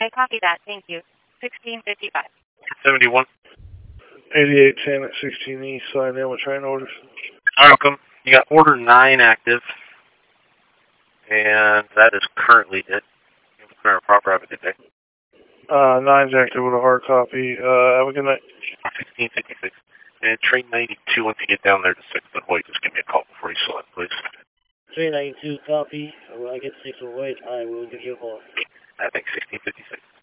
I copy that. Thank you. 1655. 71. 8810 at 16 East, sign in with train orders. Welcome. You got order 9 active, and that is currently it. Current proper, have a good day. 9's active with a hard copy. Have a good night. 1656. And train 92, once you get down there to 6th and Hoyt, just give me a call before you select, please. Train 92, copy. When I get 6th and Hoyt, I will give you a call. I think 1656.